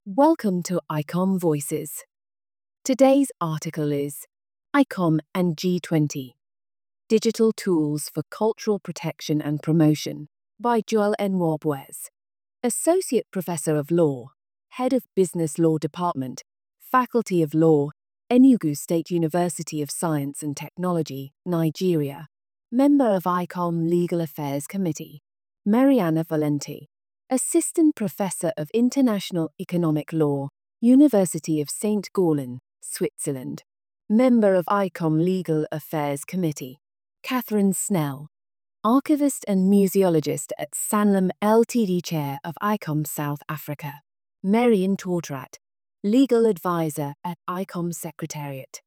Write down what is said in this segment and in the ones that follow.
Welcome to ICOM Voices. Today's article is ICOM and G20 Digital Tools for Cultural Protection and Promotion by Joel Nwabwez, Associate Professor of Law, Head of Business Law Department, Faculty of Law, Enugu State University of Science and Technology, Nigeria, Member of ICOM Legal Affairs Committee, Mariana Valenti, Assistant Professor of International Economic Law, University of St. Gallen, Switzerland. Member of ICOM Legal Affairs Committee, Catherine Snell, Archivist and Museologist at Sanlam Ltd. Chair of ICOM South Africa. Marion Tortrat, Legal Advisor at ICOM Secretariat.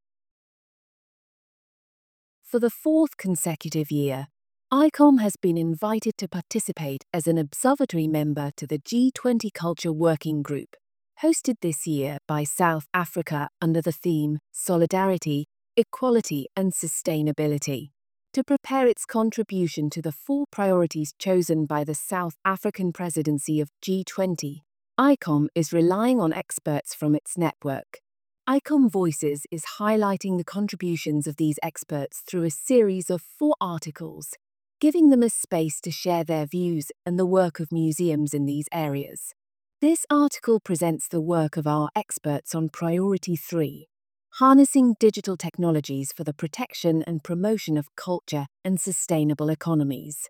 For the fourth consecutive year, ICOM has been invited to participate as an observatory member to the G20 Culture Working Group, hosted this year by South Africa under the theme Solidarity, Equality and Sustainability. To prepare its contribution to the 4 priorities chosen by the South African presidency of G20, ICOM is relying on experts from its network. ICOM Voices is highlighting the contributions of these experts through a series of 4 articles, giving them a space to share their views and the work of museums in these areas. This article presents the work of our experts on Priority 3, Harnessing Digital Technologies for the Protection and Promotion of Culture and Sustainable Economies.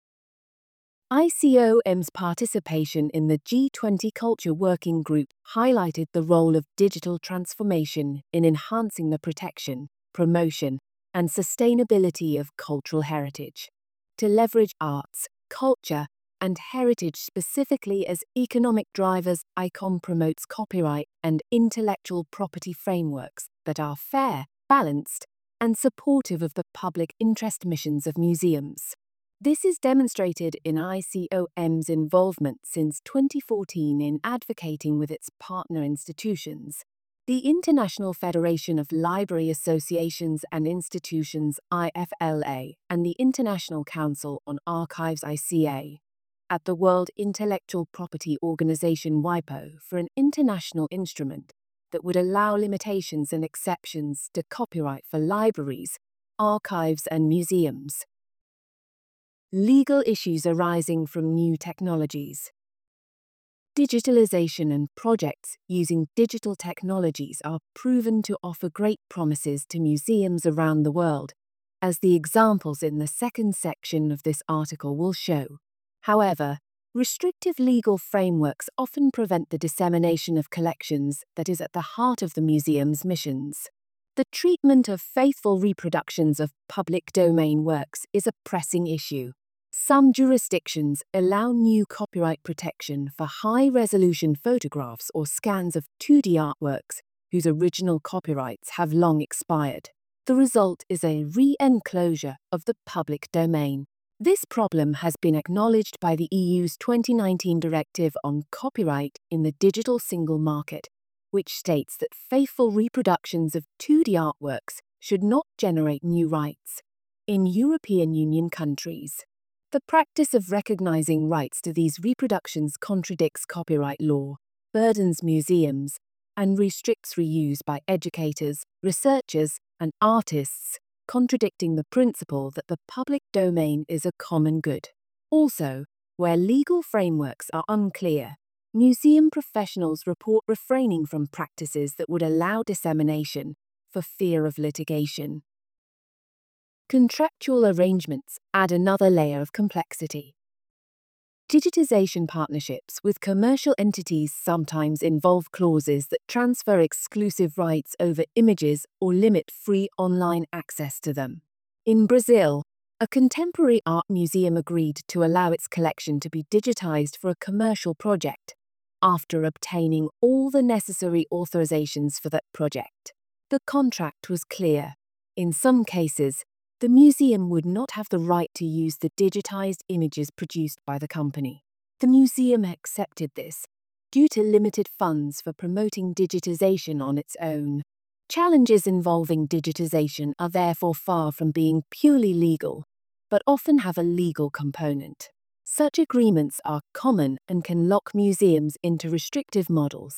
ICOM's participation in the G20 Culture Working Group highlighted the role of digital transformation in enhancing the protection, promotion, and sustainability of cultural heritage. To leverage arts, culture, and heritage specifically as economic drivers, ICOM promotes copyright and intellectual property frameworks that are fair, balanced, and supportive of the public interest missions of museums. This is demonstrated in ICOM's involvement since 2014 in advocating with its partner institutions, the International Federation of Library Associations and Institutions IFLA and the International Council on Archives ICA, at the World Intellectual Property Organization WIPO for an international instrument that would allow limitations and exceptions to copyright for libraries, archives and museums. Legal issues arising from new technologies. Digitalization and projects using digital technologies are proven to offer great promises to museums around the world, as the examples in the second section of this article will show. However, restrictive legal frameworks often prevent the dissemination of collections that is at the heart of the museum's missions. The treatment of faithful reproductions of public domain works is a pressing issue. Some jurisdictions allow new copyright protection for high-resolution photographs or scans of 2D artworks whose original copyrights have long expired. The result is a re-enclosure of the public domain. This problem has been acknowledged by the EU's 2019 Directive on Copyright in the Digital Single Market, which states that faithful reproductions of 2D artworks should not generate new rights. In European Union countries, the practice of recognizing rights to these reproductions contradicts copyright law, burdens museums, and restricts reuse by educators, researchers, and artists, contradicting the principle that the public domain is a common good. Also, where legal frameworks are unclear, museum professionals report refraining from practices that would allow dissemination for fear of litigation. Contractual arrangements add another layer of complexity. Digitization partnerships with commercial entities sometimes involve clauses that transfer exclusive rights over images or limit free online access to them. In Brazil, a contemporary art museum agreed to allow its collection to be digitized for a commercial project, after obtaining all the necessary authorizations for that project. The contract was clear. In some cases, the museum would not have the right to use the digitized images produced by the company. The museum accepted this, due to limited funds for promoting digitization on its own. Challenges involving digitization are therefore far from being purely legal, but often have a legal component. Such agreements are common and can lock museums into restrictive models,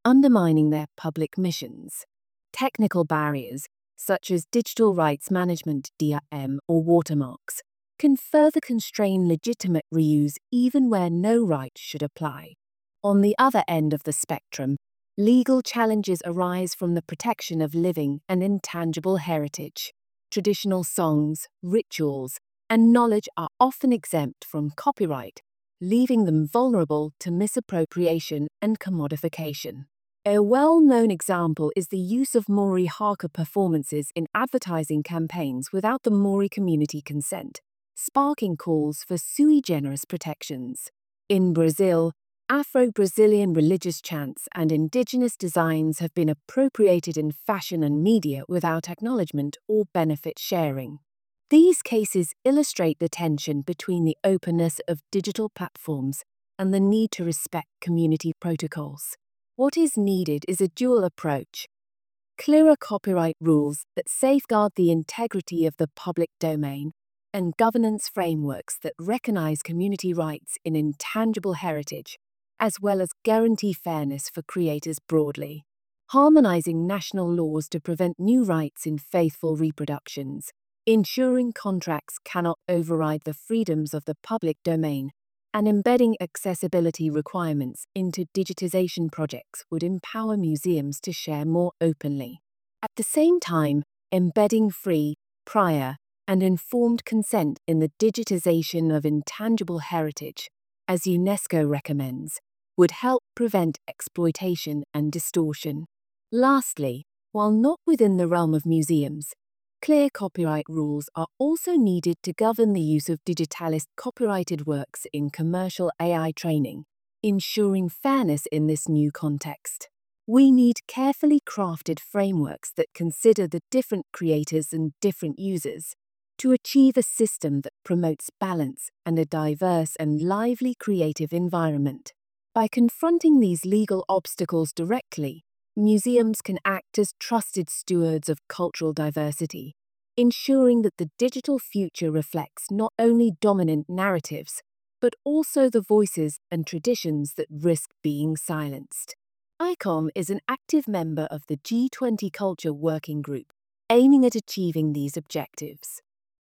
undermining their public missions. Technical barriers, such as digital rights management (DRM) or watermarks, can further constrain legitimate reuse even where no right should apply. On the other end of the spectrum, legal challenges arise from the protection of living and intangible heritage. Traditional songs, rituals, and knowledge are often exempt from copyright, leaving them vulnerable to misappropriation and commodification. A well-known example is the use of Maori haka performances in advertising campaigns without the Maori community consent, sparking calls for sui generis protections. In Brazil, Afro-Brazilian religious chants and indigenous designs have been appropriated in fashion and media without acknowledgement or benefit sharing. These cases illustrate the tension between the openness of digital platforms and the need to respect community protocols. What is needed is a dual approach: clearer copyright rules that safeguard the integrity of the public domain, and governance frameworks that recognize community rights in intangible heritage, as well as guarantee fairness for creators broadly. Harmonizing national laws to prevent new rights in faithful reproductions, ensuring contracts cannot override the freedoms of the public domain, and embedding accessibility requirements into digitization projects would empower museums to share more openly. At the same time, embedding free, prior, and informed consent in the digitization of intangible heritage, as UNESCO recommends, would help prevent exploitation and distortion. Lastly, while not within the realm of museums, clear copyright rules are also needed to govern the use of digitalis copyrighted works in commercial AI training, ensuring fairness in this new context. We need carefully crafted frameworks that consider the different creators and different users to achieve a system that promotes balance and a diverse and lively creative environment. By confronting these legal obstacles directly, museums can act as trusted stewards of cultural diversity, ensuring that the digital future reflects not only dominant narratives, but also the voices and traditions that risk being silenced. ICOM is an active member of the G20 Culture Working Group, aiming at achieving these objectives.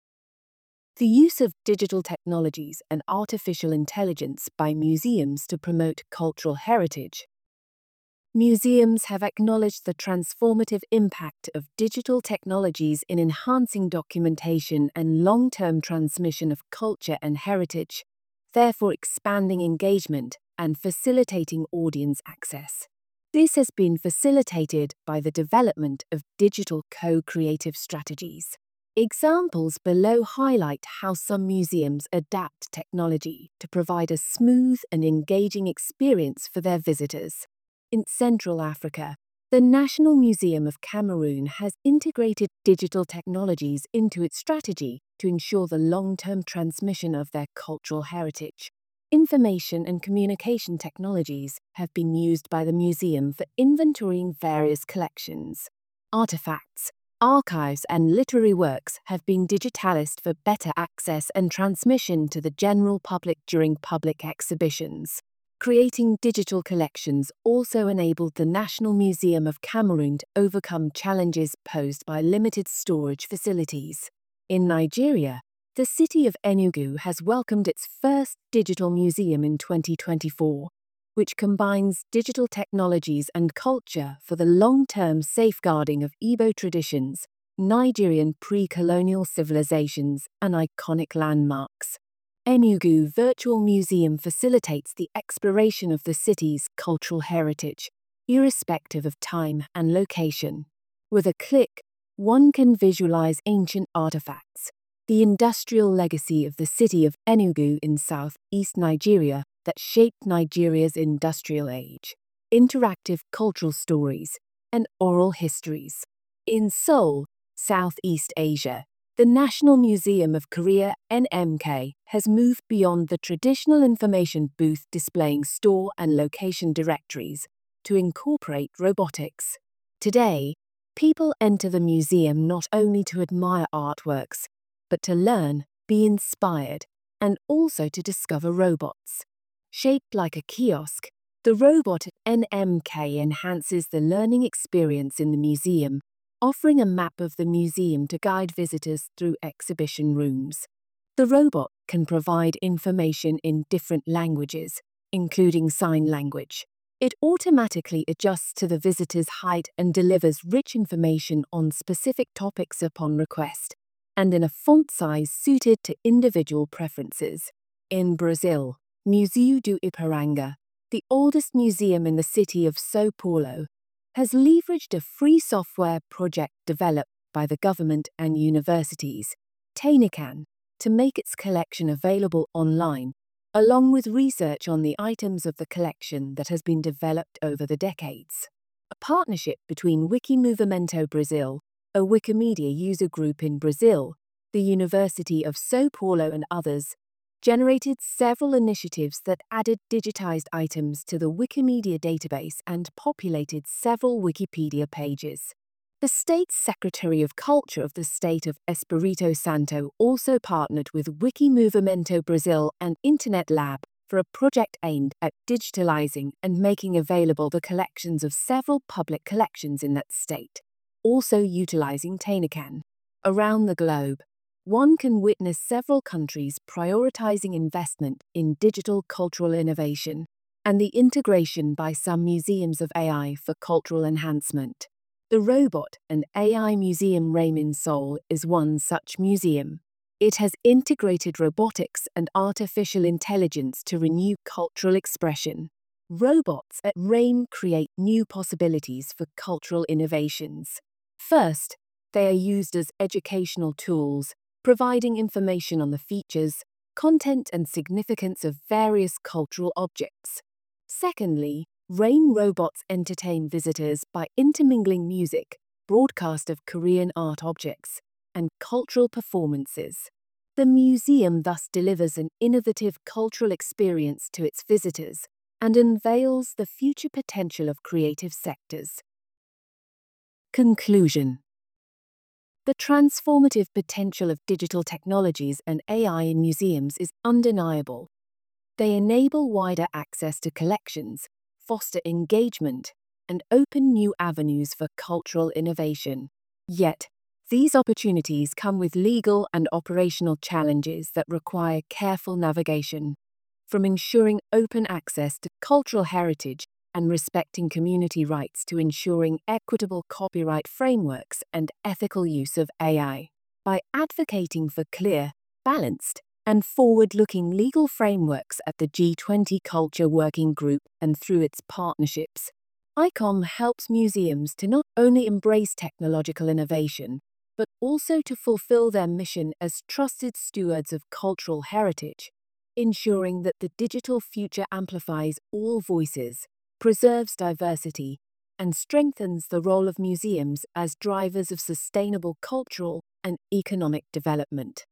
The use of digital technologies and artificial intelligence by museums to promote cultural heritage. Museums have acknowledged the transformative impact of digital technologies in enhancing documentation and long-term transmission of culture and heritage, therefore expanding engagement and facilitating audience access. This has been facilitated by the development of digital co-creative strategies. Examples below highlight how some museums adapt technology to provide a smooth and engaging experience for their visitors. In Central Africa, the National Museum of Cameroon has integrated digital technologies into its strategy to ensure the long-term transmission of their cultural heritage. Information and communication technologies have been used by the museum for inventorying various collections. Artifacts, archives, and literary works have been digitalized for better access and transmission to the general public during public exhibitions. Creating digital collections also enabled the National Museum of Cameroon to overcome challenges posed by limited storage facilities. In Nigeria, the city of Enugu has welcomed its first digital museum in 2024, which combines digital technologies and culture for the long-term safeguarding of Igbo traditions, Nigerian pre-colonial civilizations, and iconic landmarks. Enugu Virtual Museum facilitates the exploration of the city's cultural heritage, irrespective of time and location. With a click, one can visualize ancient artifacts, the industrial legacy of the city of Enugu in southeast Nigeria that shaped Nigeria's industrial age, interactive cultural stories, and oral histories. In Seoul, Southeast Asia, the National Museum of Korea (NMK) has moved beyond the traditional information booth displaying store and location directories to incorporate robotics. Today, people enter the museum not only to admire artworks, but to learn, be inspired, and also to discover robots. Shaped like a kiosk, The robot NMK enhances the learning experience in the museum, offering a map of the museum to guide visitors through exhibition rooms. The robot can provide information in different languages, including sign language. It automatically adjusts to the visitor's height and delivers rich information on specific topics upon request, and in a font size suited to individual preferences. In Brazil, Museu do Ipiranga, the oldest museum in the city of São Paulo, has leveraged a free software project developed by the government and universities, Teinecam, to make its collection available online, along with research on the items of the collection that has been developed over the decades. A partnership between Wikimovimento Brazil, a Wikimedia user group in Brazil, the University of São Paulo and others, generated several initiatives that added digitized items to the Wikimedia database and populated several Wikipedia pages. The State Secretary of Culture of the state of Espírito Santo also partnered with Wikimovimento Brazil and Internet Lab for a project aimed at digitalizing and making available the collections of several public collections in that state, also utilizing Teinecam. Around the globe, one can witness several countries prioritizing investment in digital cultural innovation and the integration by some museums of AI for cultural enhancement. The robot and AI museum Raymond Soul is one such museum. It has integrated robotics and artificial intelligence to renew cultural expression. Robots at RAIM create new possibilities for cultural innovations. First, they are used as educational tools, providing information on the features, content, and significance of various cultural objects. Secondly, RAIM robots entertain visitors by intermingling music, broadcast of Korean art objects, and cultural performances. The museum thus delivers an innovative cultural experience to its visitors and unveils the future potential of creative sectors. Conclusion. The transformative potential of digital technologies and AI in museums is undeniable. They enable wider access to collections, foster engagement, and open new avenues for cultural innovation. Yet, these opportunities come with legal and operational challenges that require careful navigation, from ensuring open access to cultural heritage and respecting community rights to ensuring equitable copyright frameworks and ethical use of AI. By advocating for clear, balanced, and forward-looking legal frameworks at the G20 Culture Working Group and through its partnerships, ICOM helps museums to not only embrace technological innovation, but also to fulfill their mission as trusted stewards of cultural heritage, ensuring that the digital future amplifies all voices, preserves diversity, and strengthens the role of museums as drivers of sustainable cultural and economic development.